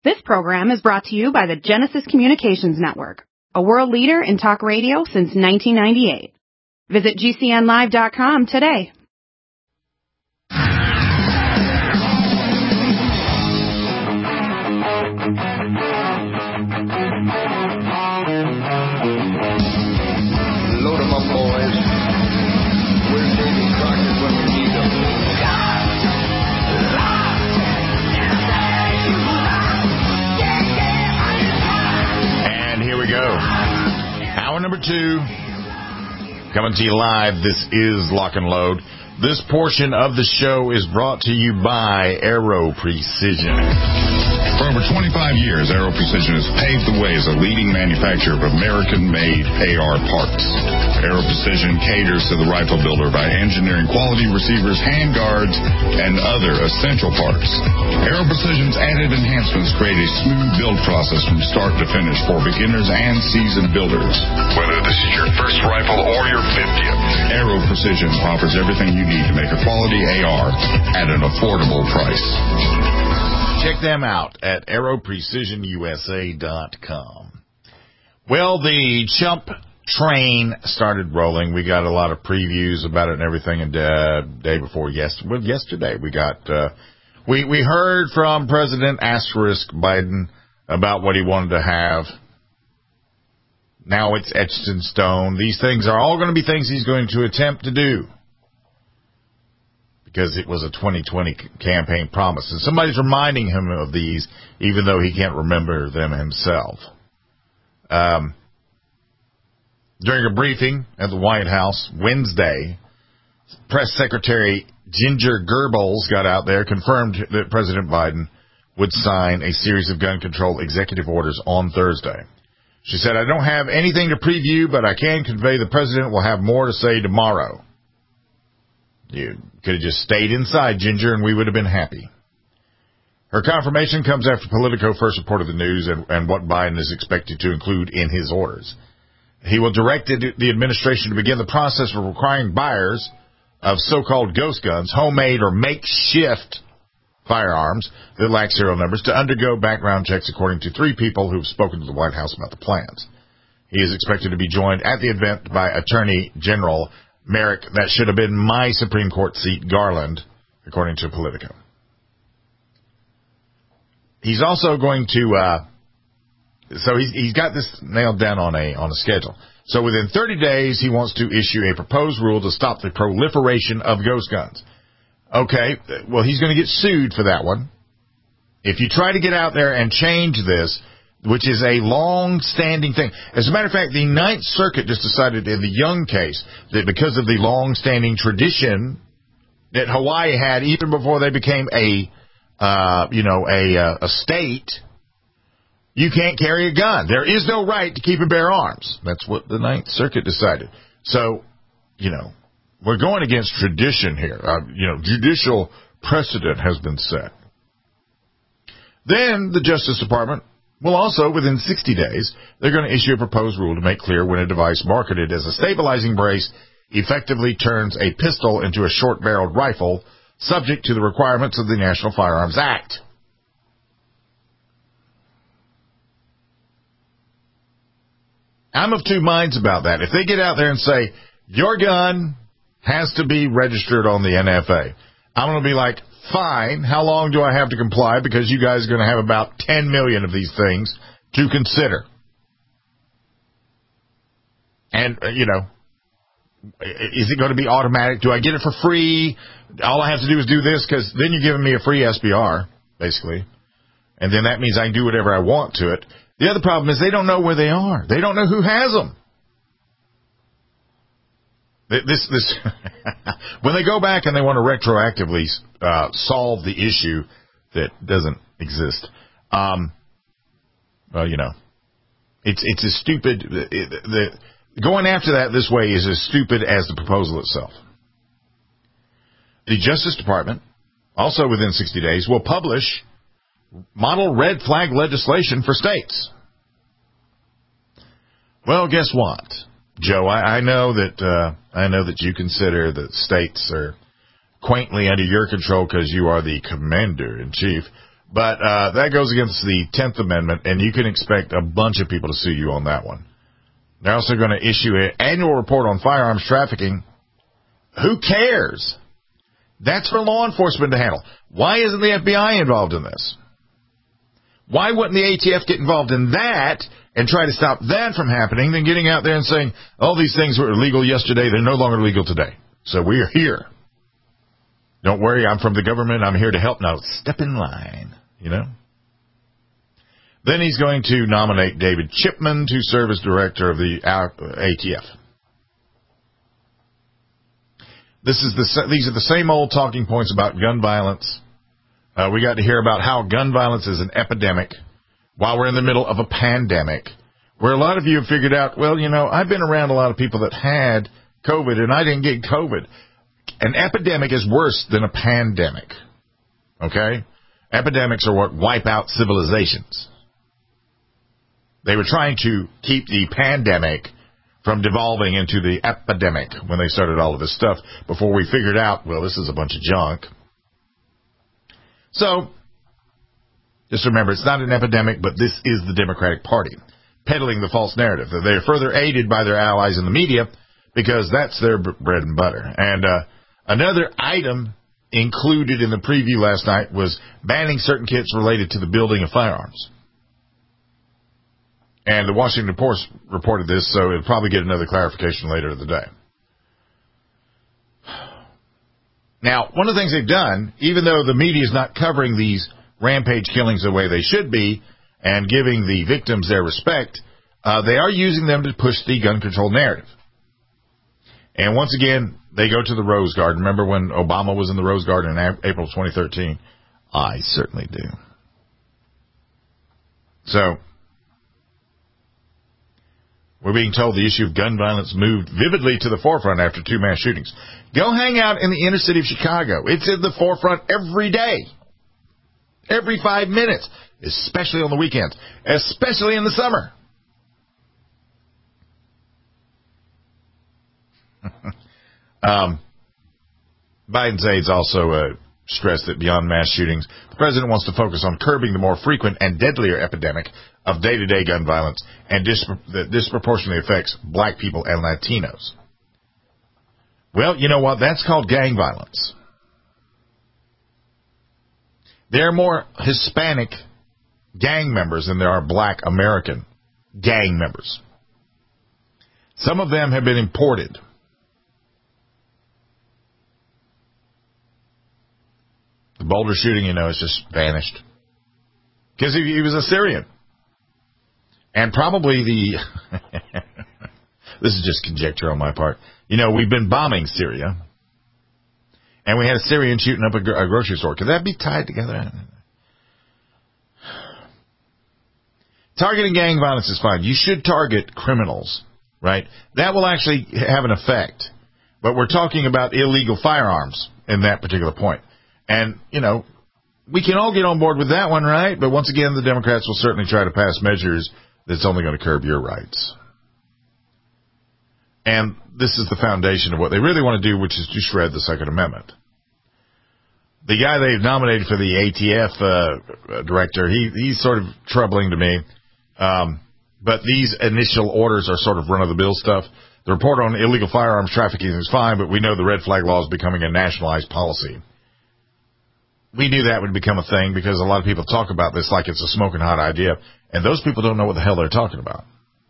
This program is brought to you by the Genesis Communications Network, a world leader in talk radio since 1998. Visit GCNlive.com today. Load 'em up, boys. Where's Davy Crockett when we need him? And here we go. Hour number 2. Coming to you live. This is Lock and Load. This portion of the show is brought to you by Aero Precision. For over 25 years, Aero Precision has paved the way as a leading manufacturer of American-made AR parts. Aero Precision caters to the rifle builder by engineering quality receivers, handguards, and other essential parts. Aero Precision's added enhancements create a smooth build process from start to finish for beginners and seasoned builders. Whether this is your first rifle or your 50th, Aero Precision offers everything you need to make a quality AR at an affordable price. Check them out at aeroprecisionusa.com. Well, the Chump train started rolling. We got a lot of previews about it and everything. And day before yesterday, we got we heard from President Asterisk Biden about what he wanted to have. Now it's etched in stone. These things are all going to be things he's going to attempt to do, because it was a 2020 campaign promise. And somebody's reminding him of these, even though he can't remember them himself. During a briefing at the White House Wednesday, Press Secretary Ginger Goebbels got out there, confirmed that President Biden would sign a series of gun control executive orders on Thursday. She said, "I don't have anything to preview, but I can convey the president will have more to say tomorrow." You could have just stayed inside, Ginger, and we would have been happy. Her confirmation comes after Politico first reported the news and what Biden is expected to include in his orders. He will direct the administration to begin the process of requiring buyers of so-called ghost guns, homemade or makeshift firearms that lack serial numbers, to undergo background checks, according to 3 people who have spoken to the White House about the plans. He is expected to be joined at the event by Attorney General Merrick, that should have been my Supreme Court seat, Garland, according to Politico. He's also going to, so he's got this nailed down on a schedule. So within 30 days, he wants to issue a proposed rule to stop the proliferation of ghost guns. Okay, well, he's going to get sued for that one. If you try to get out there and change this, which is a long-standing thing. As a matter of fact, the Ninth Circuit just decided in the Young case that because of the long-standing tradition that Hawaii had even before they became a state, you can't carry a gun. There is no right to keep and bear arms. That's what the Ninth Circuit decided. So, we're going against tradition here. Judicial precedent has been set. Then the Justice Department, well, also, within 60 days, they're going to issue a proposed rule to make clear when a device marketed as a stabilizing brace effectively turns a pistol into a short-barreled rifle, subject to the requirements of the National Firearms Act. I'm of 2 minds about that. If they get out there and say, your gun has to be registered on the NFA, I'm going to be like, fine, how long do I have to comply? Because you guys are going to have about 10 million of these things to consider. And, is it going to be automatic? Do I get it for free? All I have to do is do this, because then you're giving me a free SBR, basically. And then that means I can do whatever I want to it. The other problem is they don't know where they are. They don't know who has them. This when they go back and they want to retroactively solve the issue that doesn't exist, it's as stupid. Going after that this way is as stupid as the proposal itself. The Justice Department, also within 60 days, will publish model red flag legislation for states. Well, guess what, Joe? I know that you consider that states are quaintly under your control because you are the commander in chief. But that goes against the 10th Amendment, and you can expect a bunch of people to sue you on that one. They're also going to issue an annual report on firearms trafficking. Who cares? That's for law enforcement to handle. Why isn't the FBI involved in this? Why wouldn't the ATF get involved in that and try to stop that from happening than getting out there and saying, all these things were illegal yesterday, they're no longer legal today. So we are here. Don't worry, I'm from the government. I'm here to help. Now step in line, you know. Then he's going to nominate David Chipman to serve as director of the ATF. These are the same old talking points about gun violence. We got to hear about how gun violence is an epidemic while we're in the middle of a pandemic, where a lot of you have figured out, well, you know, I've been around a lot of people that had COVID and I didn't get COVID. An epidemic is worse than a pandemic. Okay? Epidemics are what wipe out civilizations. They were trying to keep the pandemic from devolving into the epidemic when they started all of this stuff before we figured out, well, this is a bunch of junk. So, just remember, it's not an epidemic, but this is the Democratic Party peddling the false narrative. They are further aided by their allies in the media because that's their bread and butter. And another item included in the preview last night was banning certain kits related to the building of firearms. And the Washington Post reported this, so it'll probably get another clarification later in the day. Now, one of the things they've done, even though the media is not covering these rampage killings the way they should be and giving the victims their respect, they are using them to push the gun control narrative. And once again, they go to the Rose Garden. Remember when Obama was in the Rose Garden in April 2013? I certainly do. So, we're being told the issue of gun violence moved vividly to the forefront after 2 mass shootings. Go hang out in the inner city of Chicago. It's in the forefront every day. Every 5 minutes. Especially on the weekends. Especially in the summer. Biden's aides also stressed that beyond mass shootings, the president wants to focus on curbing the more frequent and deadlier epidemic of day-to-day gun violence and that disproportionately affects black people and Latinos. Well, you know what? That's called gang violence. There are more Hispanic gang members than there are black American gang members. Some of them have been imported. The Boulder shooting, you know, has just vanished. Because he was a Syrian. And probably this is just conjecture on my part. You know, we've been bombing Syria. And we had a Syrian shooting up a grocery store. Could that be tied together? Targeting gang violence is fine. You should target criminals, right? That will actually have an effect. But we're talking about illegal firearms in that particular point. And, you know, we can all get on board with that one, right? But once again, the Democrats will certainly try to pass measures that's only going to curb your rights. And this is the foundation of what they really want to do, which is to shred the Second Amendment. The guy they've nominated for the ATF director, he's sort of troubling to me. But these initial orders are sort of run-of-the-mill stuff. The report on illegal firearms trafficking is fine, but we know the red flag law is becoming a nationalized policy. We knew that would become a thing because a lot of people talk about this like it's a smoking hot idea, and those people don't know what the hell they're talking about.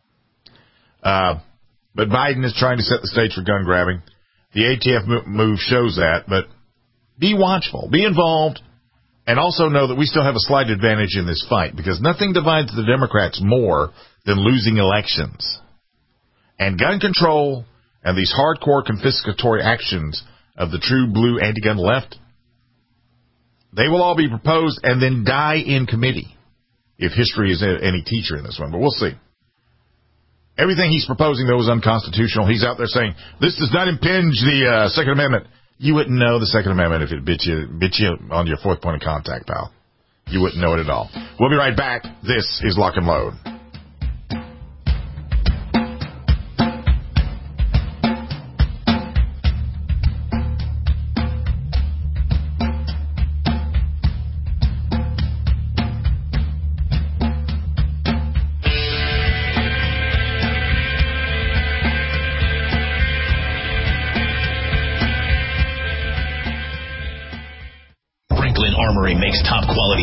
But Biden is trying to set the stage for gun grabbing. The ATF move shows that, but be watchful, be involved, and also know that we still have a slight advantage in this fight because nothing divides the Democrats more than losing elections. And gun control and these hardcore confiscatory actions of the true blue anti-gun left, they will all be proposed and then die in committee, if history is any teacher in this one. But we'll see. Everything he's proposing, though, is unconstitutional. He's out there saying, this does not impinge the Second Amendment. You wouldn't know the Second Amendment if it bit you on your fourth point of contact, pal. You wouldn't know it at all. We'll be right back. This is Lock and Load.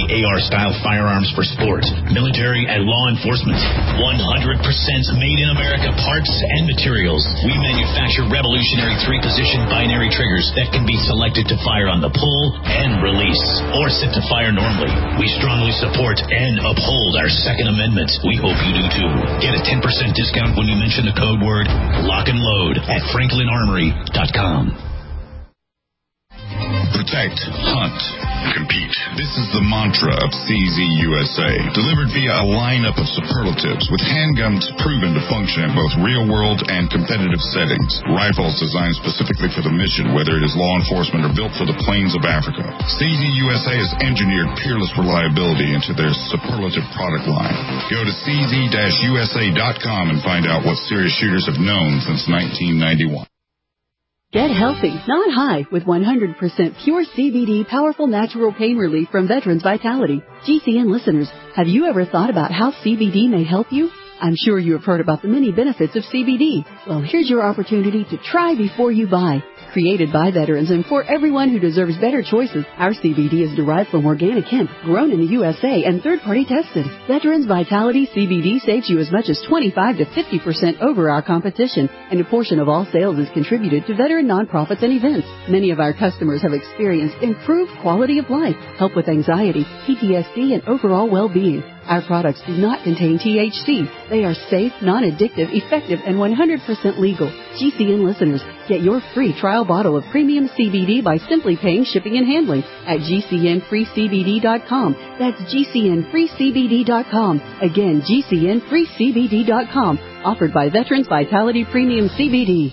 AR-style firearms for sport, military, and law enforcement. 100% made in America parts and materials. We manufacture revolutionary 3-position binary triggers that can be selected to fire on the pull and release, or set to fire normally. We strongly support and uphold our Second Amendment. We hope you do too. Get a 10% discount when you mention the code word Lock and Load at FranklinArmory.com. Protect, hunt, compete. This is the mantra of CZ USA, delivered via a lineup of superlatives with handguns proven to function in both real-world and competitive settings. Rifles designed specifically for the mission, whether it is law enforcement or built for the plains of Africa. CZ USA has engineered peerless reliability into their superlative product line. Go to cz-usa.com and find out what serious shooters have known since 1991. Get healthy, not high, with 100% pure CBD powerful natural pain relief from Veterans Vitality. GCN listeners, have you ever thought about how CBD may help you? I'm sure you have heard about the many benefits of CBD. Well, here's your opportunity to try before you buy. Created by veterans and for everyone who deserves better choices, our CBD is derived from organic hemp, grown in the USA and third-party tested. Veterans Vitality CBD saves you as much as 25 to 50% over our competition, and a portion of all sales is contributed to veteran nonprofits and events. Many of our customers have experienced improved quality of life, help with anxiety, PTSD, and overall well-being. Our products do not contain THC. They are safe, non-addictive, effective, and 100% legal. GCN listeners, get your free trial bottle of premium CBD by simply paying shipping and handling at GCNFreeCBD.com. That's GCNFreeCBD.com. Again, GCNFreeCBD.com. Offered by Veterans Vitality Premium CBD.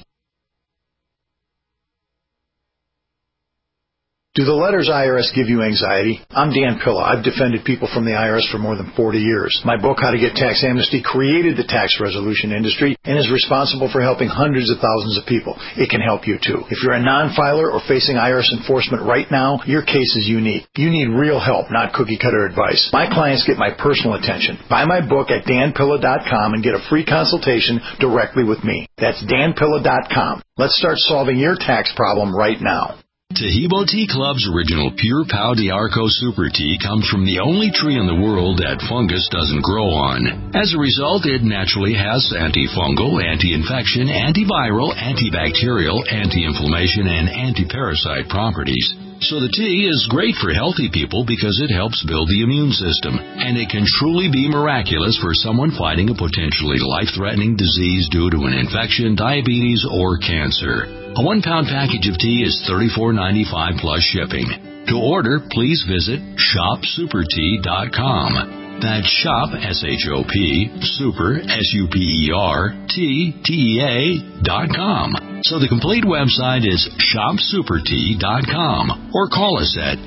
Do the letters IRS give you anxiety? I'm Dan Pilla. I've defended people from the IRS for more than 40 years. My book, How to Get Tax Amnesty, created the tax resolution industry and is responsible for helping hundreds of thousands of people. It can help you too. If you're a non-filer or facing IRS enforcement right now, your case is unique. You need real help, not cookie-cutter advice. My clients get my personal attention. Buy my book at danpilla.com and get a free consultation directly with me. That's danpilla.com. Let's start solving your tax problem right now. Tahibo Tea Club's original Pure Pau d'Arco Super Tea comes from the only tree in the world that fungus doesn't grow on. As a result, it naturally has antifungal, anti-infection, antiviral, antibacterial, anti-inflammation, and anti-parasite properties. So the tea is great for healthy people because it helps build the immune system, and it can truly be miraculous for someone fighting a potentially life-threatening disease due to an infection, diabetes, or cancer. A 1-pound package of tea is $34.95 plus shipping. To order, please visit shopsupertea.com. That's shop, S-H-O-P, super, S-U-P-E-R, T-E-A.com. So the complete website is shopsupertea.com, or call us at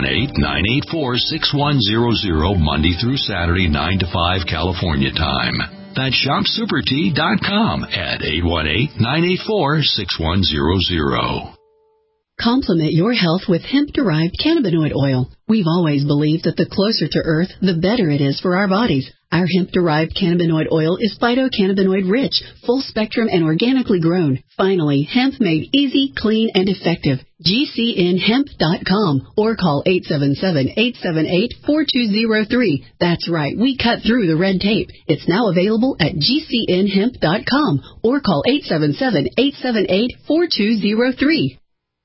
818-984-6100 Monday through Saturday, 9 to 5 California time. That's shopsupertea.com at 818-984-6100. Complement your health with hemp-derived cannabinoid oil. We've always believed that the closer to Earth, the better it is for our bodies. Our hemp-derived cannabinoid oil is phytocannabinoid-rich, full-spectrum, and organically grown. Finally, hemp made easy, clean, and effective. GCNHemp.com or call 877-878-4203. That's right, we cut through the red tape. It's now available at GCNHemp.com or call 877-878-4203.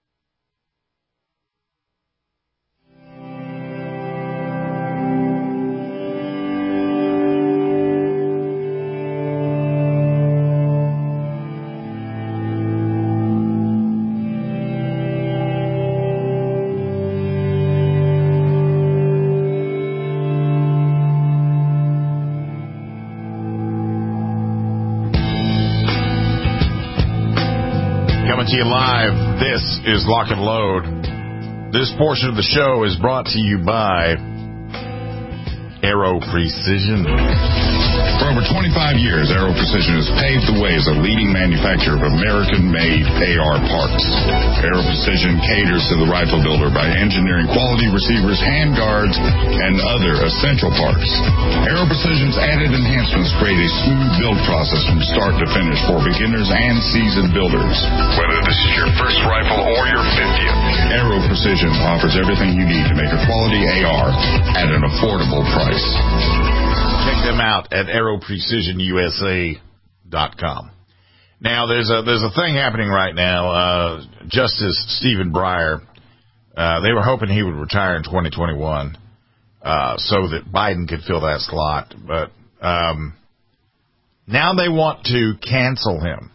To you live. This is Lock and Load. This portion of the show is brought to you by Aero Precision. For over 25 years, Aero Precision has paved the way as a leading manufacturer of American-made AR parts. Aero Precision caters to the rifle builder by engineering quality receivers, handguards, and other essential parts. Aero Precision's added enhancements create a smooth build process from start to finish for beginners and seasoned builders. Whether this is your first rifle or your 50th, Aero Precision offers everything you need to make a quality AR at an affordable price. Check them out at aeroprecisionusa.com. Now, there's a thing happening right now. Justice Stephen Breyer, they were hoping he would retire in 2021 so that Biden could fill that slot. But now they want to cancel him.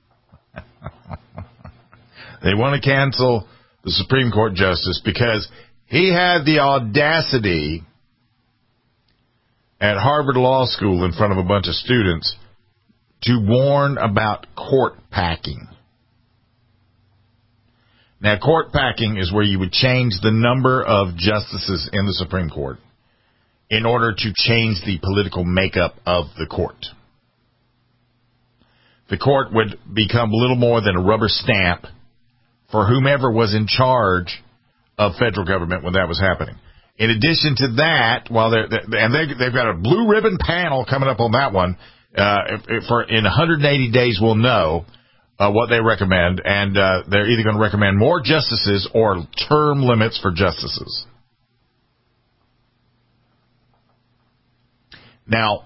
They want to cancel the Supreme Court justice because he had the audacity at Harvard Law School in front of a bunch of students to warn about court packing. Now, court packing is where you would change the number of justices in the Supreme Court in order to change the political makeup of the court. The court would become little more than a rubber stamp for whomever was in charge of federal government when that was happening. In addition to that, while they've got a blue ribbon panel coming up on that one, in 180 days we'll know what they recommend, and they're either going to recommend more justices or term limits for justices. Now,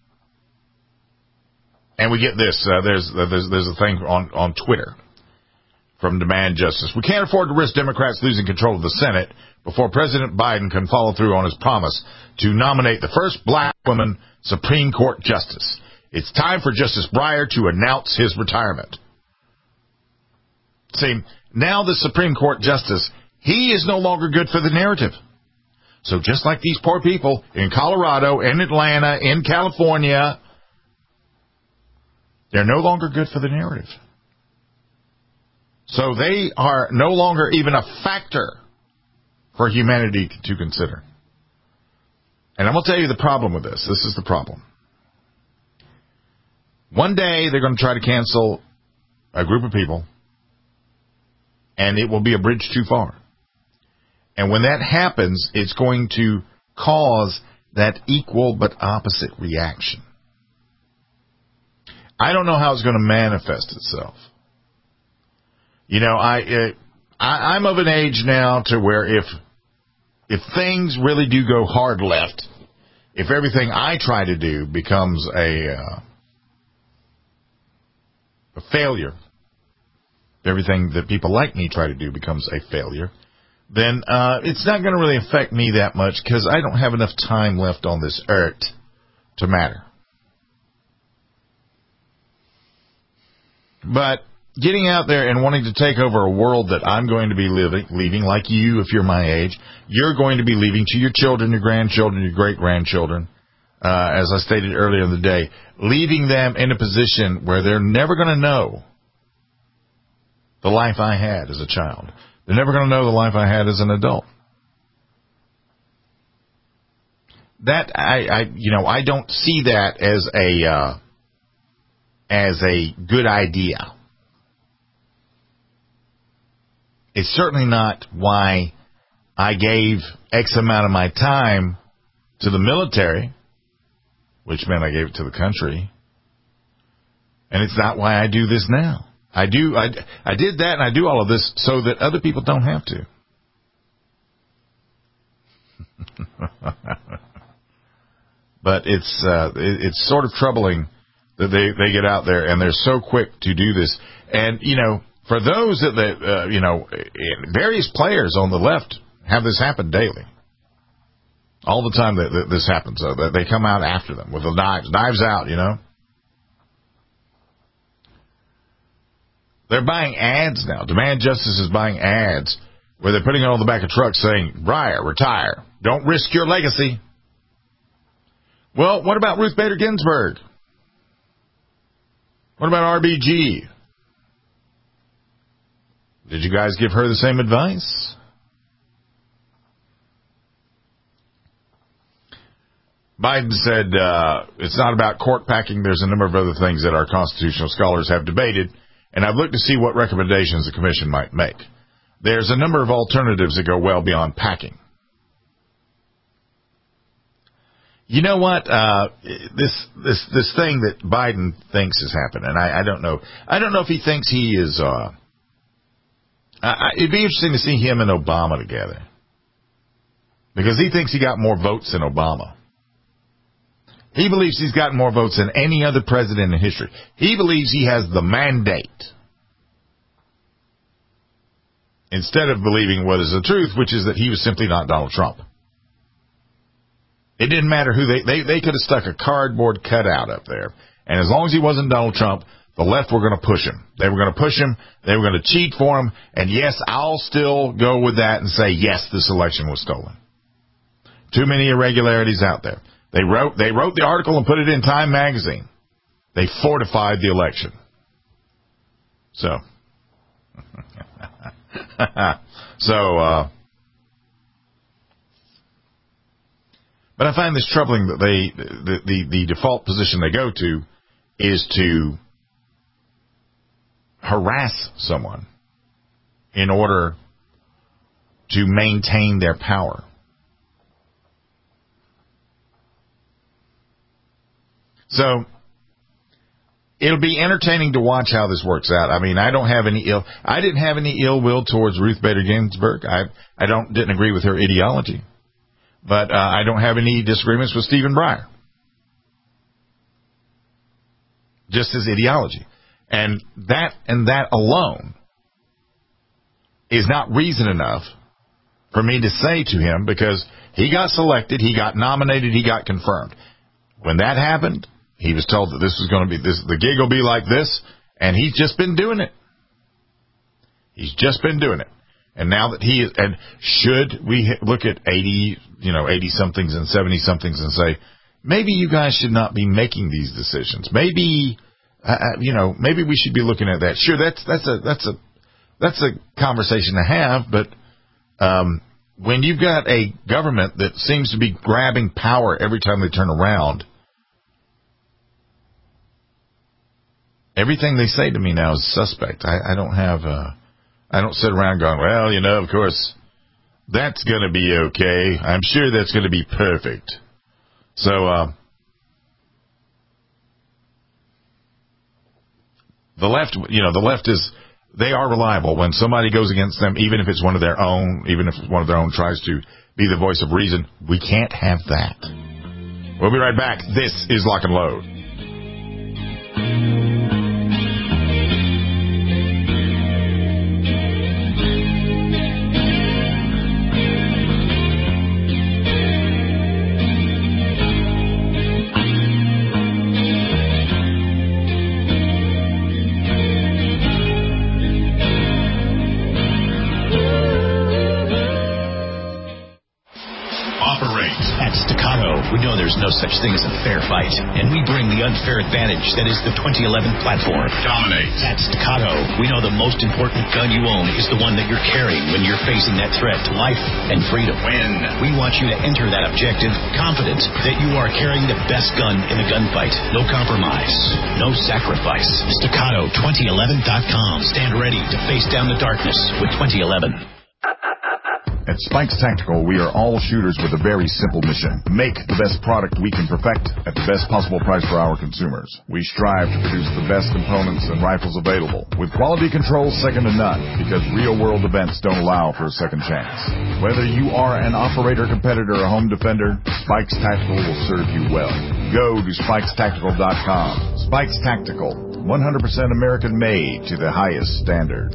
and we get this. There's a thing on Twitter from Demand Justice. We can't afford to risk Democrats losing control of the Senate before President Biden can follow through on his promise to nominate the first black woman Supreme Court justice. It's time for Justice Breyer to announce his retirement. See, now the Supreme Court justice, he is no longer good for the narrative. So just like these poor people in Colorado, in Atlanta, in California, they're no longer good for the narrative. So they are no longer even a factor for humanity to consider. And I'm going to tell you the problem with this. This is the problem. One day they're going to try to cancel a group of people, and it will be a bridge too far. And when that happens, it's going to cause that equal but opposite reaction. I don't know how it's going to manifest itself. You know, I'm of an age now to where if things really do go hard left, if everything I try to do becomes a failure, if everything that people like me try to do becomes a failure, then it's not going to really affect me that much because I don't have enough time left on this earth to matter. But getting out there and wanting to take over a world that I'm going to be leaving, like you, if you're my age, you're going to be leaving to your children, your grandchildren, your great-grandchildren, as I stated earlier in the day, leaving them in a position where they're never going to know the life I had as a child. They're never going to know the life I had as an adult. That I don't see that as a good idea. It's certainly not why I gave X amount of my time to the military, which meant I gave it to the country. And it's not why I do this now. I did that and I do all of this so that other people don't have to. But it's sort of troubling that they get out there and they're so quick to do this. And, you know, for those that, various players on the left have this happen daily. All the time that this happens, they come out after them with the knives out, you know. They're buying ads now. Demand Justice is buying ads where they're putting it on the back of trucks saying, Breyer, retire. Don't risk your legacy. Well, what about Ruth Bader Ginsburg? What about RBG? Did you guys give her the same advice? Biden said it's not about court packing. There's a number of other things that our constitutional scholars have debated, and I've looked to see what recommendations the commission might make. There's a number of alternatives that go well beyond packing. You know what? This thing that Biden thinks has happened, and I don't know. I don't know if he thinks he is. It'd be interesting to see him and Obama together, because he thinks he got more votes than Obama. He believes he's gotten more votes than any other president in history. He believes he has the mandate, instead of believing what is the truth, which is that he was simply not Donald Trump. It didn't matter who they could have stuck a cardboard cutout up there, and as long as he wasn't Donald Trump, the left were going to push him. They were going to push him. They were going to cheat for him. And yes, I'll still go with that and say, yes, this election was stolen. Too many irregularities out there. They wrote the article and put it in Time magazine. They fortified the election. So, but I find this troubling that the default position they go to is to harass someone in order to maintain their power. So it'll be entertaining to watch how this works out. I mean, I didn't have any ill will towards Ruth Bader Ginsburg. I didn't agree with her ideology. But I don't have any disagreements with Stephen Breyer. Just his ideology. And that alone is not reason enough for me to say to him, because he got selected, he got nominated, he got confirmed. When that happened, he was told that this was going to be this, the gig will be like this, and he's just been doing it. He's just been doing it. And now that he is, and should we look at 80-somethings and 70-somethings and say, maybe you guys should not be making these decisions. Maybe, maybe we should be looking at that. Sure, that's a conversation to have, but when you've got a government that seems to be grabbing power every time they turn around, everything they say to me now is suspect. I don't sit around going, well, of course, that's going to be okay. I'm sure that's going to be perfect. So, the left is, they are reliable. When somebody goes against them, even if it's one of their own tries to be the voice of reason, we can't have that. We'll be right back. This is Lock and Load. We know there's no such thing as a fair fight, and we bring the unfair advantage that is the 2011 platform. Dominate. At Staccato, we know the most important gun you own is the one that you're carrying when you're facing that threat to life and freedom. Win. We want you to enter that objective confident that you are carrying the best gun in the gunfight. No compromise, no sacrifice. Staccato2011.com. Stand ready to face down the darkness with 2011. At Spikes Tactical, we are all shooters with a very simple mission. Make the best product we can perfect at the best possible price for our consumers. We strive to produce the best components and rifles available, with quality control second to none, because real-world events don't allow for a second chance. Whether you are an operator, competitor, or home defender, Spikes Tactical will serve you well. Go to SpikesTactical.com. Spikes Tactical, 100% American-made to the highest standard.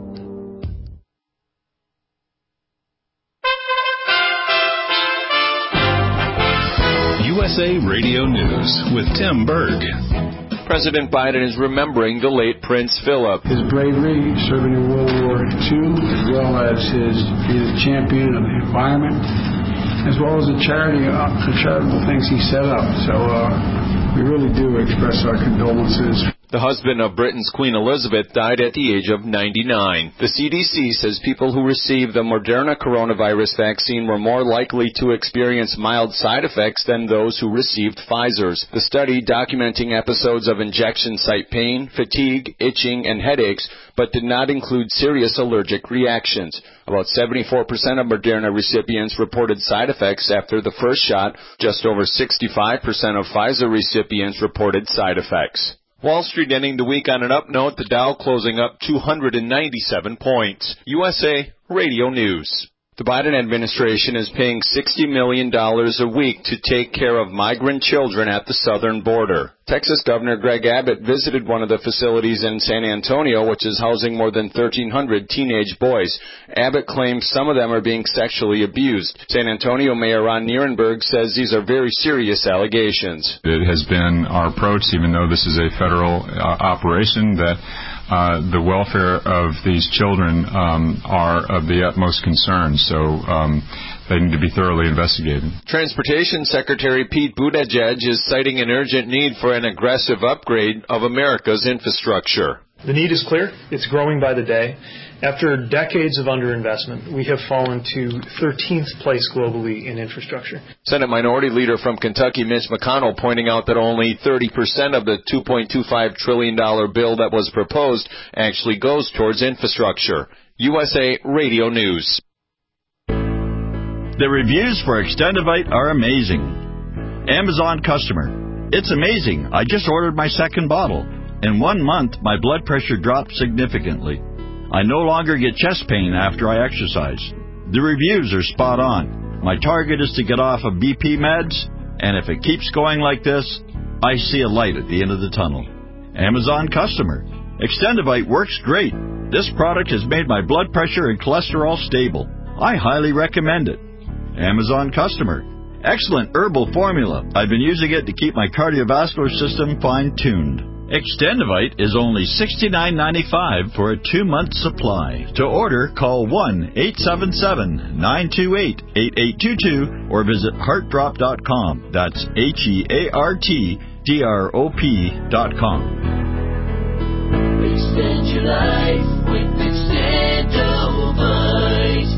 USA Radio News with Tim Berg. President Biden is remembering the late Prince Philip. His bravery serving in World War II, as well as being a champion of the environment, as well as the charitable things he set up. So we really do express our condolences. The husband of Britain's Queen Elizabeth died at the age of 99. The CDC says people who received the Moderna coronavirus vaccine were more likely to experience mild side effects than those who received Pfizer's. The study, documenting episodes of injection site pain, fatigue, itching, and headaches, but did not include serious allergic reactions. About 74% of Moderna recipients reported side effects after the first shot. Just over 65% of Pfizer recipients reported side effects. Wall Street ending the week on an up note, the Dow closing up 297 points. USA Radio News. The Biden administration is paying $60 million a week to take care of migrant children at the southern border. Texas Governor Greg Abbott visited one of the facilities in San Antonio, which is housing more than 1,300 teenage boys. Abbott claims some of them are being sexually abused. San Antonio Mayor Ron Nierenberg says these are very serious allegations. It has been our approach, even though this is a federal operation, that the welfare of these children are of the utmost concern. So they need to be thoroughly investigated. Transportation Secretary Pete Buttigieg is citing an urgent need for an aggressive upgrade of America's infrastructure. The need is clear. It's growing by the day. After decades of underinvestment, we have fallen to 13th place globally in infrastructure. Senate Minority Leader from Kentucky, Mitch McConnell, pointing out that only 30% of the $2.25 trillion bill that was proposed actually goes towards infrastructure. USA Radio News. The reviews for Extendivite are amazing. Amazon customer. It's amazing. I just ordered my second bottle. In 1 month, my blood pressure dropped significantly. I no longer get chest pain after I exercise. The reviews are spot on. My target is to get off of BP meds, and if it keeps going like this, I see a light at the end of the tunnel. Amazon customer. Extendivite works great. This product has made my blood pressure and cholesterol stable. I highly recommend it. Amazon customer. Excellent herbal formula. I've been using it to keep my cardiovascular system fine-tuned. Extendivite is only $69.95 for a 2-month supply. To order, call 1-877-928-8822 or visit heartdrop.com. That's HEARTDROP.com. Extend your life with Extendivite.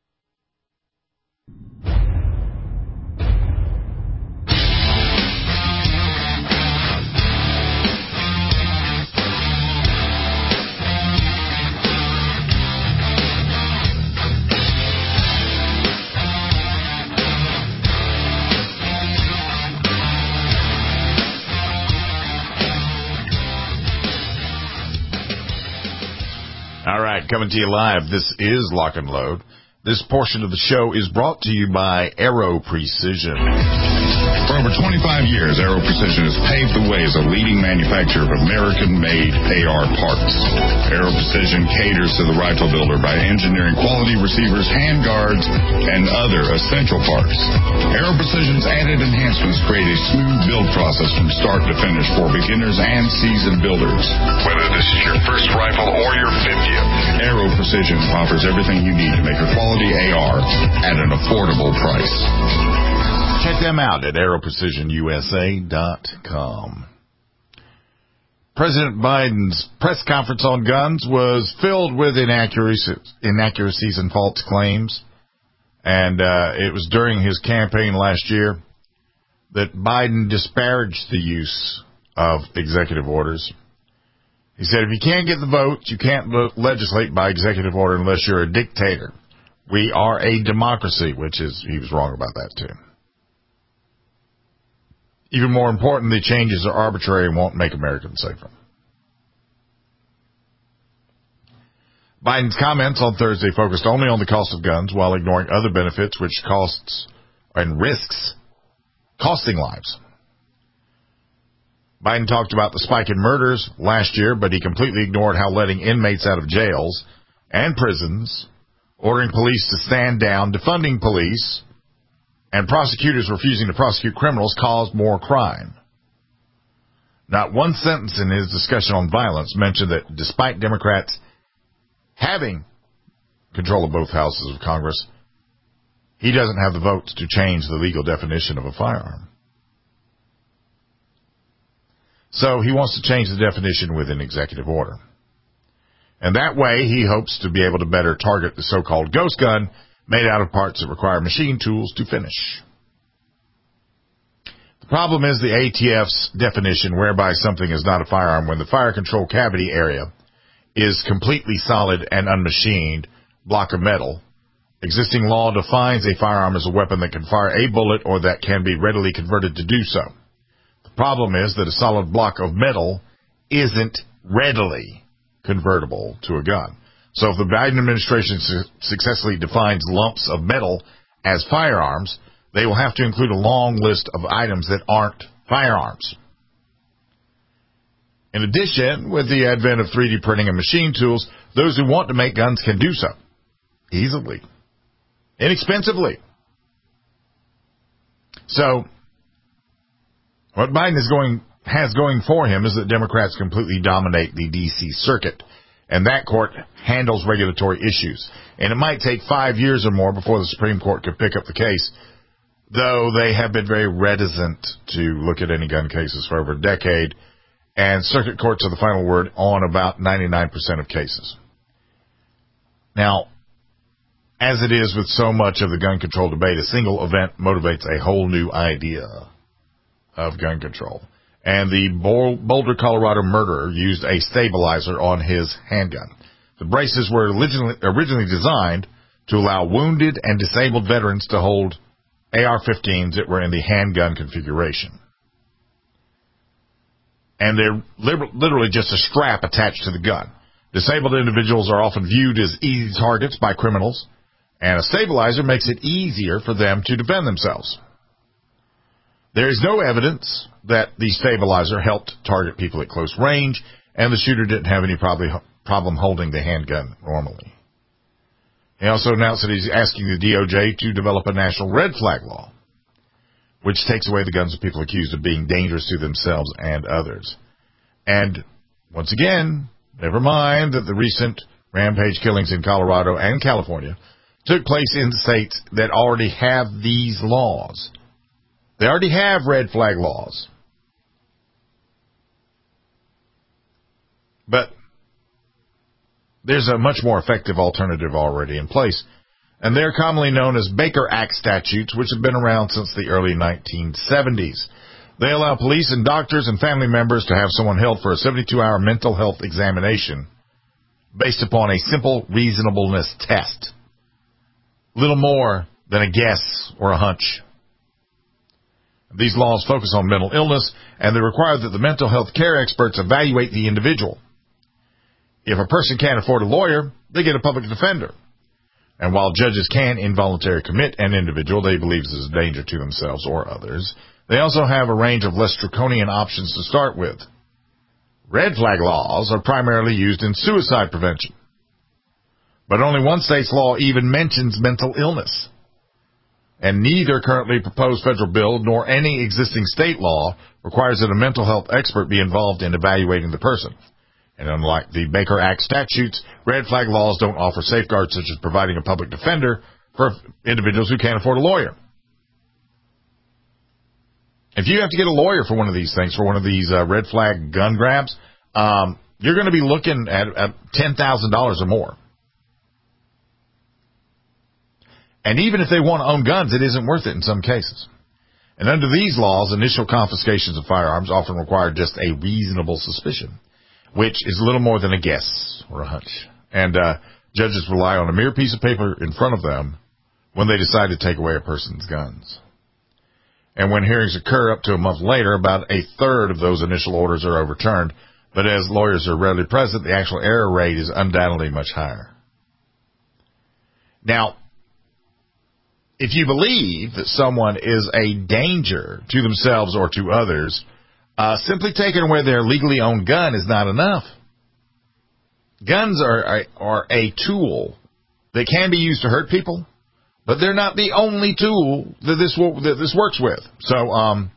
All right, coming to you live. This is Lock and Load. This portion of the show is brought to you by Aero Precision. For over 25 years, Aero Precision has paved the way as a leading manufacturer of American-made AR parts. Aero Precision caters to the rifle builder by engineering quality receivers, handguards, and other essential parts. Aero Precision's added enhancements create a smooth build process from start to finish for beginners and seasoned builders. Whether this is your first rifle or your 50th, Aero Precision offers everything you need to make a quality AR at an affordable price. Check them out at aeroprecisionusa.com. President Biden's press conference on guns was filled with inaccuracies and false claims. And it was during his campaign last year that Biden disparaged the use of executive orders. He said, if you can't get the votes, you can't legislate by executive order unless you're a dictator. We are a democracy, which is, he was wrong about that too. Even more important, the changes are arbitrary and won't make Americans safer. Biden's comments on Thursday focused only on the cost of guns while ignoring other benefits which costs and risks costing lives. Biden talked about the spike in murders last year, but he completely ignored how letting inmates out of jails and prisons, ordering police to stand down, defunding police, and prosecutors refusing to prosecute criminals caused more crime. Not one sentence in his discussion on violence mentioned that despite Democrats having control of both houses of Congress, he doesn't have the votes to change the legal definition of a firearm. So he wants to change the definition with an executive order. And that way, he hopes to be able to better target the so-called ghost gun made out of parts that require machine tools to finish. The problem is the ATF's definition whereby something is not a firearm when the fire control cavity area is completely solid and unmachined block of metal. Existing law defines a firearm as a weapon that can fire a bullet or that can be readily converted to do so. The problem is that a solid block of metal isn't readily convertible to a gun. So if the Biden administration successfully defines lumps of metal as firearms, they will have to include a long list of items that aren't firearms. In addition, with the advent of 3D printing and machine tools, those who want to make guns can do so easily, inexpensively. So what Biden has going for him is that Democrats completely dominate the D.C. circuit, and that court handles regulatory issues. And it might take 5 years or more before the Supreme Court could pick up the case, though they have been very reticent to look at any gun cases for over a decade, and circuit courts are the final word on about 99% of cases. Now, as it is with so much of the gun control debate, a single event motivates a whole new idea of gun control. And the Boulder, Colorado murderer used a stabilizer on his handgun. The braces were originally designed to allow wounded and disabled veterans to hold AR-15s that were in the handgun configuration. And they're literally just a strap attached to the gun. Disabled individuals are often viewed as easy targets by criminals, and a stabilizer makes it easier for them to defend themselves. There is no evidence that the stabilizer helped target people at close range, and the shooter didn't have any problem holding the handgun normally. He also announced that he's asking the DOJ to develop a national red flag law, which takes away the guns of people accused of being dangerous to themselves and others. And once again, never mind that the recent rampage killings in Colorado and California took place in states that already have these laws. They already have red flag laws. But there's a much more effective alternative already in place, and they're commonly known as Baker Act statutes, which have been around since the early 1970s. They allow police and doctors and family members to have someone held for a 72-hour mental health examination based upon a simple reasonableness test. Little more than a guess or a hunch. These laws focus on mental illness, and they require that the mental health care experts evaluate the individual. If a person can't afford a lawyer, they get a public defender. And while judges can involuntarily commit an individual they believe is a danger to themselves or others, they also have a range of less draconian options to start with. Red flag laws are primarily used in suicide prevention. But only one state's law even mentions mental illness. And neither currently proposed federal bill nor any existing state law requires that a mental health expert be involved in evaluating the person. And unlike the Baker Act statutes, red flag laws don't offer safeguards such as providing a public defender for individuals who can't afford a lawyer. If you have to get a lawyer for one of these things, for one of these red flag gun grabs, you're going to be looking at $10,000 or more. And even if they want to own guns, it isn't worth it in some cases. And under these laws, initial confiscations of firearms often require just a reasonable suspicion, which is a little more than a guess or a hunch. And judges rely on a mere piece of paper in front of them when they decide to take away a person's guns. And when hearings occur up to a month later, about a third of those initial orders are overturned. But as lawyers are rarely present, the actual error rate is undoubtedly much higher. Now, if you believe that someone is a danger to themselves or to others, simply taking away their legally owned gun is not enough. Guns are a tool that can be used to hurt people, but they're not the only tool that this works with. So,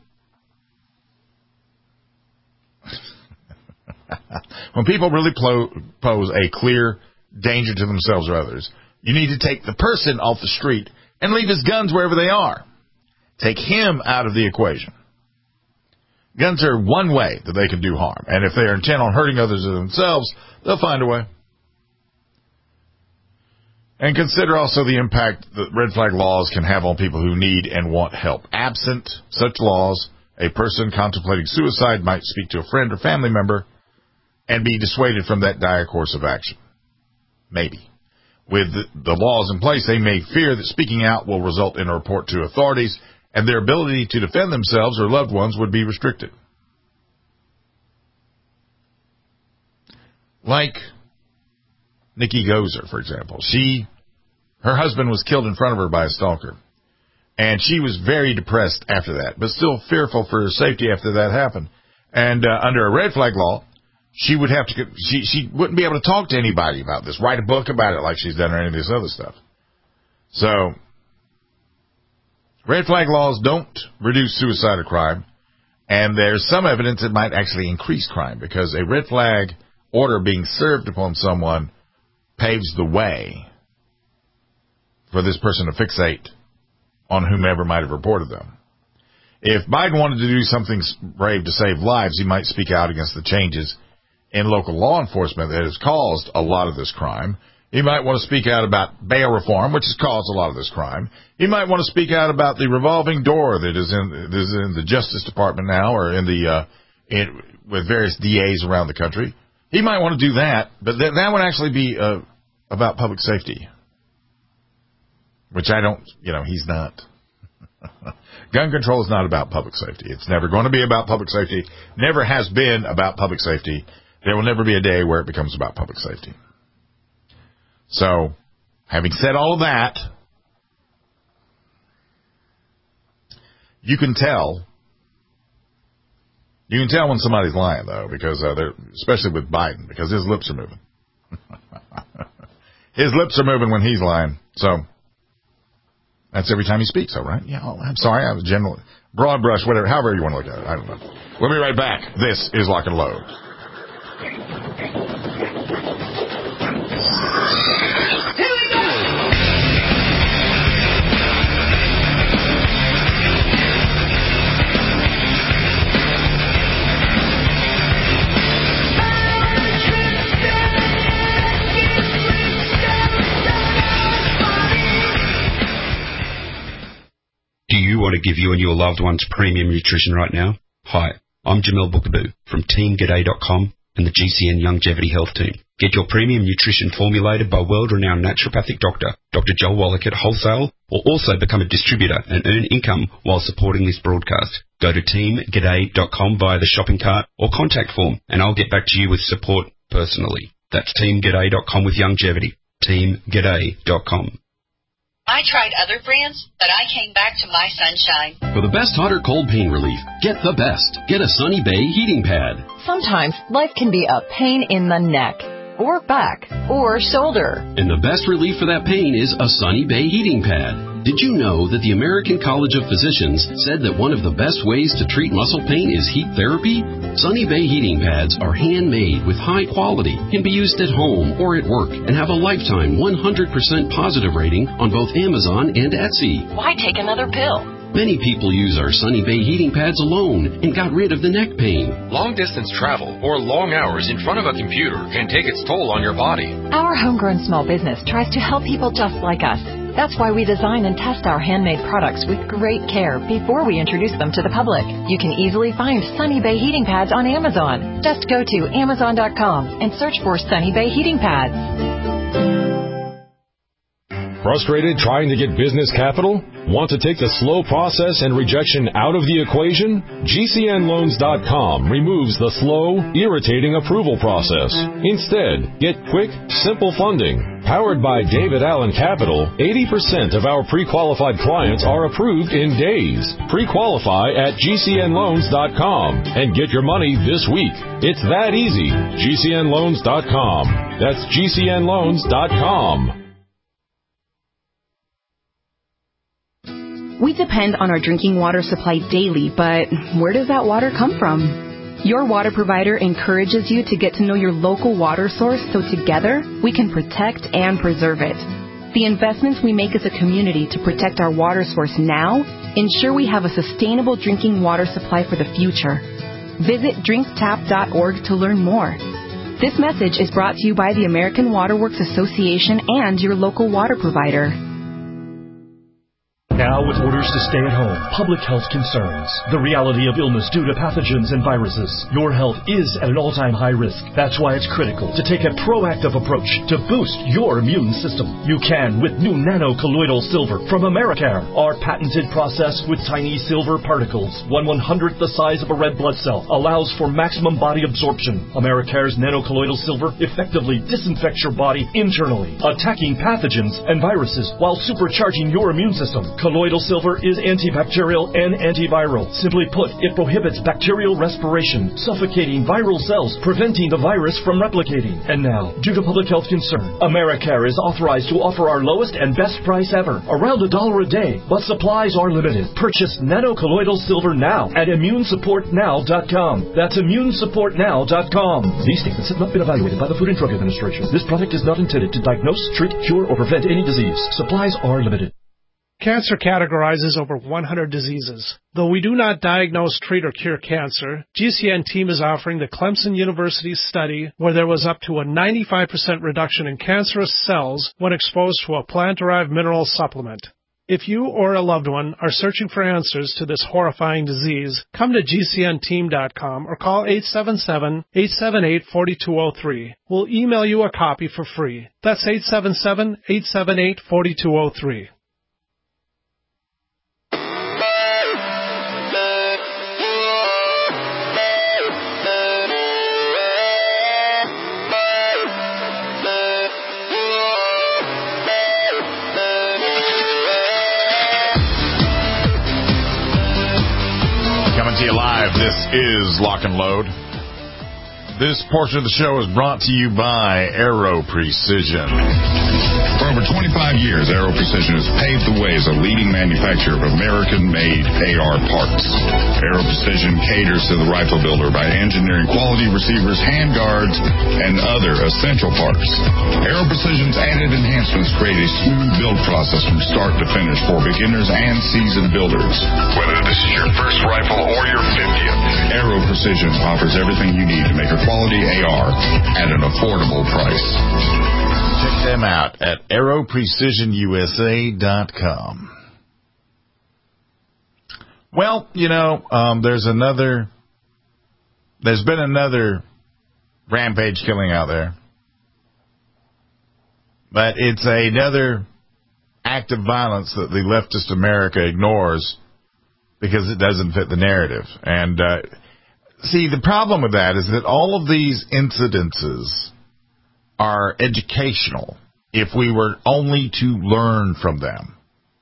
when people really pose a clear danger to themselves or others, you need to take the person off the street and leave his guns wherever they are. Take him out of the equation. Guns are one way that they can do harm. And if they are intent on hurting others or themselves, they'll find a way. And consider also the impact that red flag laws can have on people who need and want help. Absent such laws, a person contemplating suicide might speak to a friend or family member and be dissuaded from that dire course of action. Maybe. With the laws in place, they may fear that speaking out will result in a report to authorities, and their ability to defend themselves or loved ones would be restricted. Like Nikki Gozer, for example. Her husband was killed in front of her by a stalker. And she was very depressed after that, but still fearful for her safety after that happened. And under a red flag law, she would have to. She wouldn't be able to talk to anybody about this, write a book about it like she's done or any of this other stuff. So, red flag laws don't reduce suicide or crime, and there's some evidence it might actually increase crime because a red flag order being served upon someone paves the way for this person to fixate on whomever might have reported them. If Biden wanted to do something brave to save lives, he might speak out against the changes in local law enforcement that has caused a lot of this crime. He might want to speak out about bail reform, which has caused a lot of this crime. He might want to speak out about the revolving door that is in the Justice Department now, or with various DAs around the country. He might want to do that, but that would actually be about public safety, which he's not. Gun control is not about public safety. It's never going to be about public safety. Never has been about public safety. There will never be a day where it becomes about public safety. So, having said all of that, you can tell when somebody's lying, though, because especially with Biden, because his lips are moving. His lips are moving when he's lying. So, that's every time he speaks, though, right? Yeah, I'm sorry, I was broad brush, whatever, however you want to look at it. I don't know. We'll be right back. This is Lock and Load. Do you want to give you and your loved ones premium nutrition right now? Hi, I'm Jamel Bookaboo from TeamGaday.com and the GCN Longevity Health Team. Get your premium nutrition formulated by world-renowned naturopathic doctor, Dr. Joel Wallach at Wholesale, or also become a distributor and earn income while supporting this broadcast. Go to TeamGaday.com via the shopping cart or contact form, and I'll get back to you with support personally. That's TeamGaday.com with Longevity. TeamGaday.com. I tried other brands, but I came back to My Sunshine. For the best hot or cold pain relief, get the best. Get a Sunny Bay heating pad. Sometimes life can be a pain in the neck, or back, or shoulder. And the best relief for that pain is a Sunny Bay heating pad. Did you know that the American College of Physicians said that one of the best ways to treat muscle pain is heat therapy? Sunny Bay heating pads are handmade with high quality, can be used at home or at work, and have a lifetime 100% positive rating on both Amazon and Etsy. Why take another pill? Many people use our Sunny Bay heating pads alone and got rid of the neck pain. Long-distance travel or long hours in front of a computer can take its toll on your body. Our homegrown small business tries to help people just like us. That's why we design and test our handmade products with great care before we introduce them to the public. You can easily find Sunny Bay heating pads on Amazon. Just go to Amazon.com and search for Sunny Bay heating pads. Frustrated trying to get business capital? Want to take the slow process and rejection out of the equation? GCNLoans.com removes the slow, irritating approval process. Instead, get quick, simple funding. Powered by David Allen Capital, 80% of our pre-qualified clients are approved in days. Pre-qualify at GCNLoans.com and get your money this week. It's that easy. GCNLoans.com. That's GCNLoans.com. We depend on our drinking water supply daily, but where does that water come from? Your water provider encourages you to get to know your local water source so together we can protect and preserve it. The investments we make as a community to protect our water source now ensure we have a sustainable drinking water supply for the future. Visit drinktap.org to learn more. This message is brought to you by the American Water Works Association and your local water provider. Now, with orders to stay at home, public health concerns, the reality of illness due to pathogens and viruses, your health is at an all-time high risk. That's why it's critical to take a proactive approach to boost your immune system. You can with new nano-colloidal silver from Americare, our patented process with tiny silver particles, 1/100th the size of a red blood cell, allows for maximum body absorption. Americare's nano-colloidal silver effectively disinfects your body internally, attacking pathogens and viruses while supercharging your immune system. Colloidal silver is antibacterial and antiviral. Simply put, it prohibits bacterial respiration, suffocating viral cells, preventing the virus from replicating. And now, due to public health concern, Americare is authorized to offer our lowest and best price ever, around $1 a day, but supplies are limited. Purchase nano-colloidal silver now at immunesupportnow.com. That's immunesupportnow.com. These statements have not been evaluated by the Food and Drug Administration. This product is not intended to diagnose, treat, cure, or prevent any disease. Supplies are limited. Cancer categorizes over 100 diseases. Though we do not diagnose, treat, or cure cancer, GCN team is offering the Clemson University study where there was up to a 95% reduction in cancerous cells when exposed to a plant-derived mineral supplement. If you or a loved one are searching for answers to this horrifying disease, come to GCNteam.com or call 877-878-4203. We'll email you a copy for free. That's 877-878-4203. Live. This is Lock and Load. This portion of the show is brought to you by Aero Precision. For over 25 years, Aero Precision has paved the way as a leading manufacturer of American-made AR parts. Aero Precision caters to the rifle builder by engineering quality receivers, handguards, and other essential parts. Aero Precision's added enhancements create a smooth build process from start to finish for beginners and seasoned builders. Whether this is your first rifle or your 50th, Aero Precision offers everything you need to make a quality AR at an affordable price. Check them out at aeroprecisionusa.com. Well, there's been another rampage killing out there. But it's another act of violence that the leftist America ignores because it doesn't fit the narrative. And, see, the problem with that is that all of these incidences are educational if we were only to learn from them.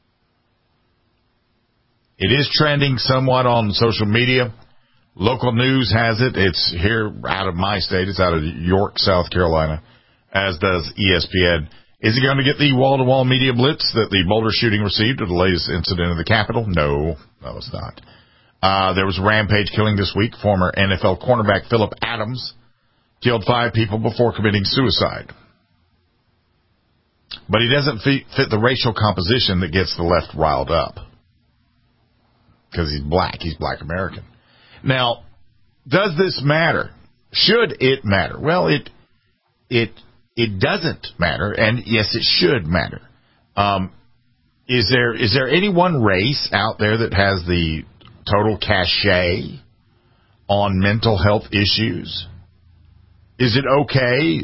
It is trending somewhat on social media. Local news has it. It's here out of my state. It's out of York, South Carolina, as does ESPN. Is it going to get the wall-to-wall media blitz that the Boulder shooting received, or the latest incident in the Capitol? No, it's not. There was a rampage killing this week. Former NFL cornerback Phillip Adams killed 5 people before committing suicide. But he doesn't fit the racial composition that gets the left riled up. Because he's black. He's black American. Now, does this matter? Should it matter? Well, it doesn't matter, and yes, it should matter. Is there any one race out there that has the total cachet on mental health issues? Is it okay?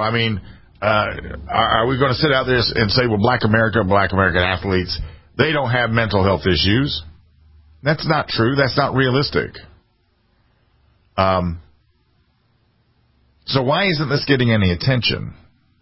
Are we going to sit out there and say, well, black American athletes, they don't have mental health issues? That's not true. That's not realistic. So why isn't this getting any attention?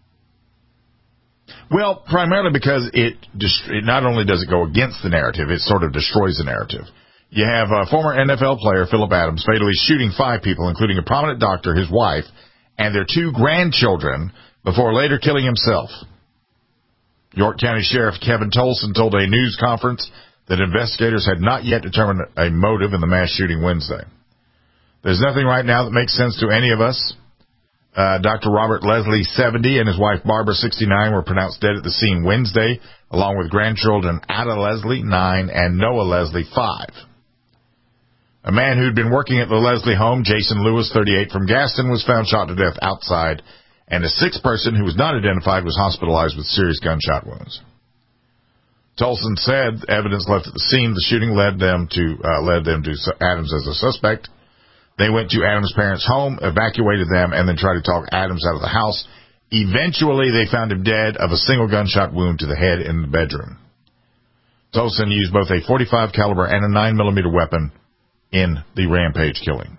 Well, primarily because it not only does it go against the narrative, it sort of destroys the narrative. You have a former NFL player, Phillip Adams, fatally shooting 5 people, including a prominent doctor, his wife, and their 2 grandchildren, before later killing himself. York County Sheriff Kevin Tolson told a news conference that investigators had not yet determined a motive in the mass shooting Wednesday. There's nothing right now that makes sense to any of us. Dr. Robert Leslie, 70, and his wife Barbara, 69, were pronounced dead at the scene Wednesday, along with grandchildren Ada Leslie, 9, and Noah Leslie, 5. A man who'd been working at the Leslie home, Jason Lewis, 38, from Gaston, was found shot to death outside, and a sixth person who was not identified was hospitalized with serious gunshot wounds. Tolson said evidence left at the scene of the shooting led them to Adams as a suspect. They went to Adams' parents' home, evacuated them, and then tried to talk Adams out of the house. Eventually, they found him dead of a single gunshot wound to the head in the bedroom. Tolson used both a .45 caliber and a 9mm weapon in the rampage killing.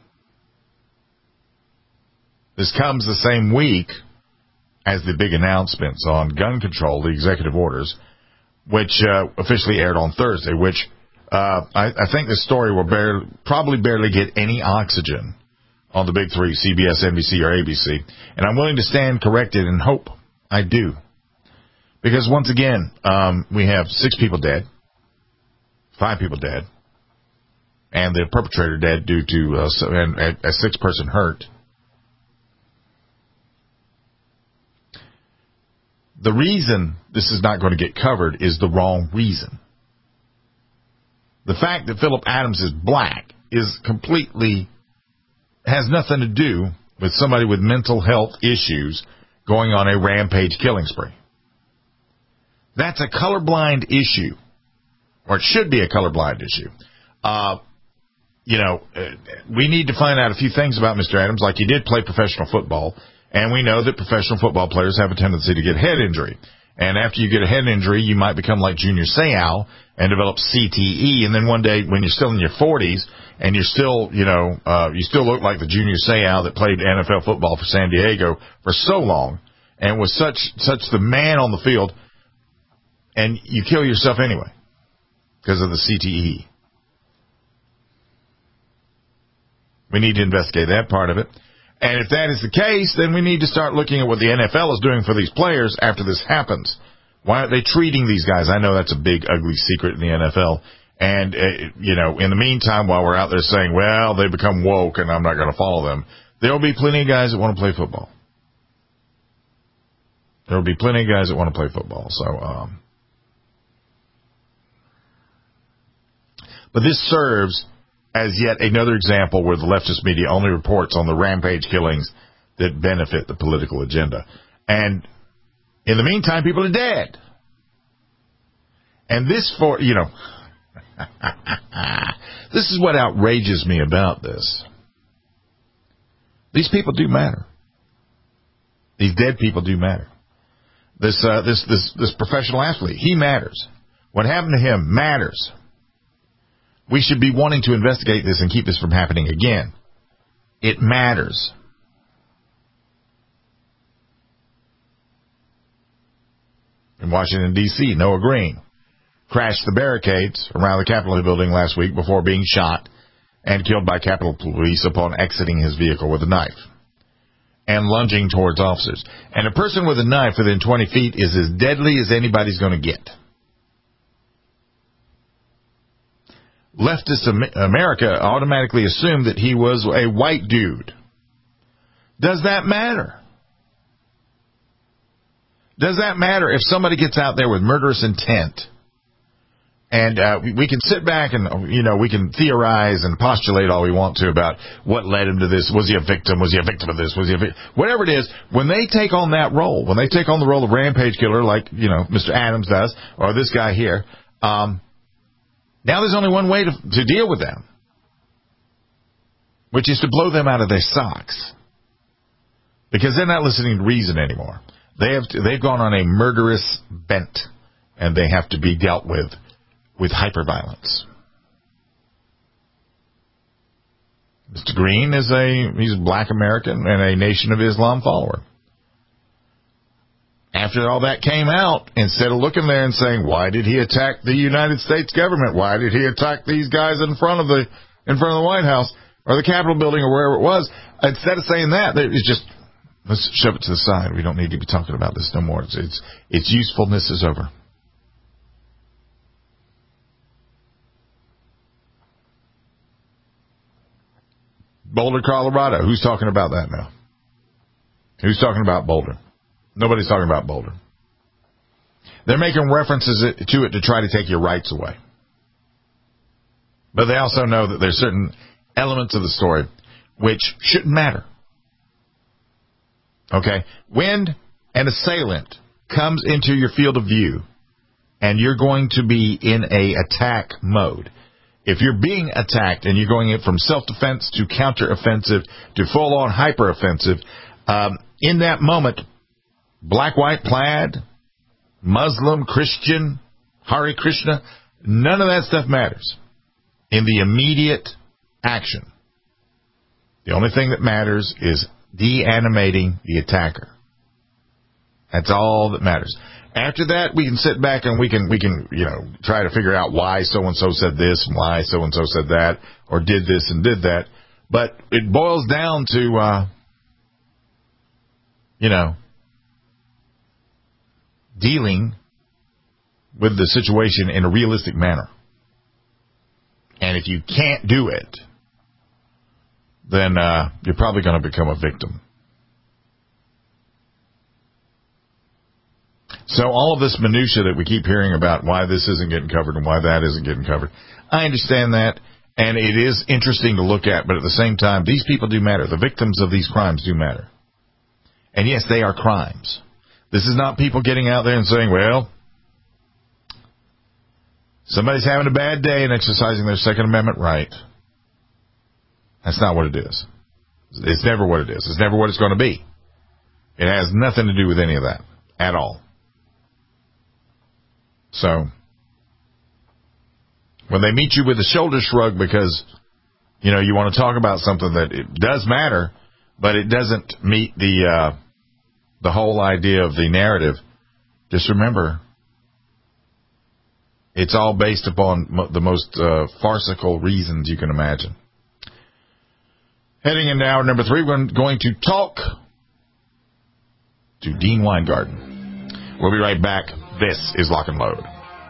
This comes the same week as the big announcements on gun control, the executive orders, which officially aired on Thursday, which I think this story will probably barely get any oxygen on the big three, CBS, NBC, or ABC. And I'm willing to stand corrected and hope I do. Because once again, we have 6 people dead, 5 people dead, and the perpetrator dead due to a 6th person hurt. The reason this is not going to get covered is the wrong reason. The fact that Philip Adams is black has nothing to do with somebody with mental health issues going on a rampage killing spree. That's a colorblind issue, or it should be a colorblind issue. We need to find out a few things about Mr. Adams, like he did play professional football, and we know that professional football players have a tendency to get head injury. And after you get a head injury, you might become like Junior Seau and develop CTE. And then one day, when you're still in your 40s and you're still, you still look like the Junior Seau that played NFL football for San Diego for so long and was such the man on the field, and you kill yourself anyway because of the CTE. We need to investigate that part of it. And if that is the case, then we need to start looking at what the NFL is doing for these players after this happens. Why aren't they treating these guys? I know that's a big, ugly secret in the NFL. And, in the meantime, while we're out there saying, well, they become woke and I'm not going to follow them, there will be plenty of guys that want to play football. There will be plenty of guys that want to play football. So, but this serves as yet another example where the leftist media only reports on the rampage killings that benefit the political agenda. And in the meantime, people are dead. And this this is what outrages me about this. These people do matter. These dead people do matter. This professional athlete, he matters. What happened to him matters. We should be wanting to investigate this and keep this from happening again. It matters. In Washington, D.C., Noah Green crashed the barricades around the Capitol building last week before being shot and killed by Capitol Police upon exiting his vehicle with a knife and lunging towards officers. And a person with a knife within 20 feet is as deadly as anybody's going to get. Leftist America automatically assumed that he was a white dude. Does that matter? Does that matter if somebody gets out there with murderous intent? And we can sit back and, we can theorize and postulate all we want to about what led him to this. Was he a victim? Was he a victim of this? Was he a victim? Whatever it is, when they take on that role, when they take on the role of rampage killer like, Mr. Adams does, or this guy here, now there's only one way to deal with them, which is to blow them out of their socks, because they're not listening to reason anymore. They've gone on a murderous bent, and they have to be dealt with hyperviolence. Mr. Green he's a black American and a Nation of Islam follower. After all that came out, instead of looking there and saying, why did he attack the United States government? Why did he attack these guys in front of the White House or the Capitol building or wherever it was? Instead of saying that, it's just, let's shove it to the side. We don't need to be talking about this no more. Its usefulness is over. Boulder, Colorado. Who's talking about that now? Who's talking about Boulder? Nobody's talking about Boulder. They're making references to it to try to take your rights away. But they also know that there's certain elements of the story which shouldn't matter. Okay? When an assailant comes into your field of view and you're going to be in a attack mode, if you're being attacked and you're going in from self-defense to counter-offensive to full-on hyper-offensive, in that moment, black, white, plaid, Muslim, Christian, Hare Krishna, none of that stuff matters in the immediate action. The only thing that matters is de-animating the attacker. That's all that matters. After that, we can sit back and we can try to figure out why so-and-so said this and why so-and-so said that or did this and did that. But it boils down to, dealing with the situation in a realistic manner. And if you can't do it, then you're probably going to become a victim. So all of this minutia that we keep hearing about why this isn't getting covered and why that isn't getting covered, I understand that, and it is interesting to look at, but at the same time, these people do matter. The victims of these crimes do matter. And yes, they are crimes. This is not people getting out there and saying, well, somebody's having a bad day and exercising their Second Amendment right. That's not what it is. It's never what it is. It's never what it's going to be. It has nothing to do with any of that at all. So, when they meet you with a shoulder shrug because, you want to talk about something that it does matter, but it doesn't meet the whole idea of the narrative, just remember, it's all based upon the most farcical reasons you can imagine. Heading into hour number 3, we're going to talk to Dean Weingarten. We'll be right back. This is Lock and Load.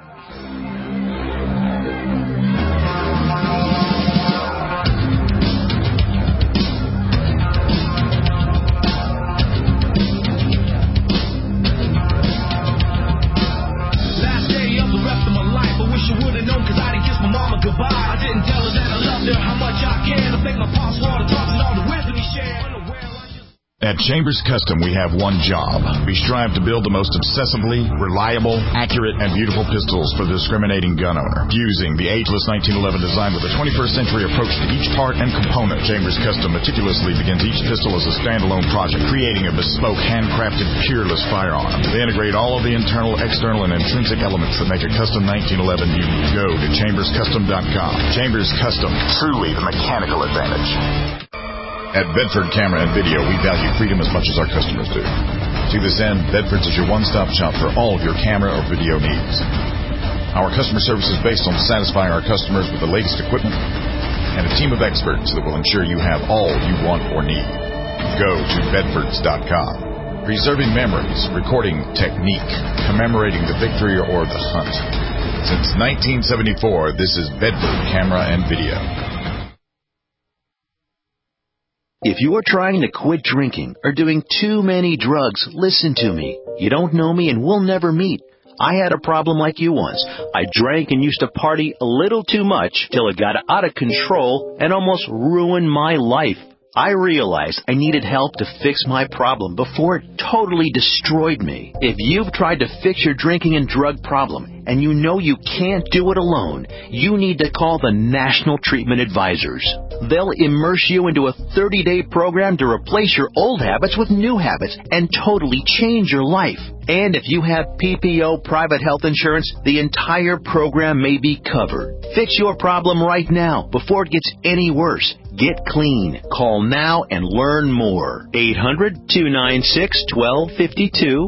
Last day of the rest of my life, I wish I would have known, 'cause I didn't kiss my mama goodbye. I didn't tell her that I loved her, how much I cared. I think my pops water talks and all the wisdom he shared. At Chambers Custom, we have one job. We strive to build the most obsessively reliable, accurate, and beautiful pistols for the discriminating gun owner. Fusing the ageless 1911 design with a 21st century approach to each part and component, Chambers Custom meticulously begins each pistol as a standalone project, creating a bespoke, handcrafted, peerless firearm. They integrate all of the internal, external, and intrinsic elements that make a custom 1911 unique. Go to chamberscustom.com. Chambers Custom, truly the mechanical advantage. At Bedford Camera and Video, we value freedom as much as our customers do. To this end, Bedford's is your one-stop shop for all of your camera or video needs. Our customer service is based on satisfying our customers with the latest equipment and a team of experts that will ensure you have all you want or need. Go to bedfords.com. Preserving memories, recording technique, commemorating the victory or the hunt. Since 1974, this is Bedford Camera and Video. If you are trying to quit drinking or doing too many drugs, listen to me. You don't know me and we'll never meet. I had a problem like you once. I drank and used to party a little too much till it got out of control and almost ruined my life. I realized I needed help to fix my problem before it totally destroyed me. If you've tried to fix your drinking and drug problem and you know you can't do it alone, you need to call the National Treatment Advisors. They'll immerse you into a 30-day program to replace your old habits with new habits and totally change your life. And if you have PPO private health insurance, the entire program may be covered. Fix your problem right now before it gets any worse. Get clean. Call now and learn more. 800-296-1252.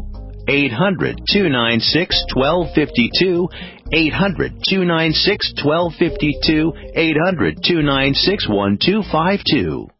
800-296-1252. 800-296-1252. 800-296-1252.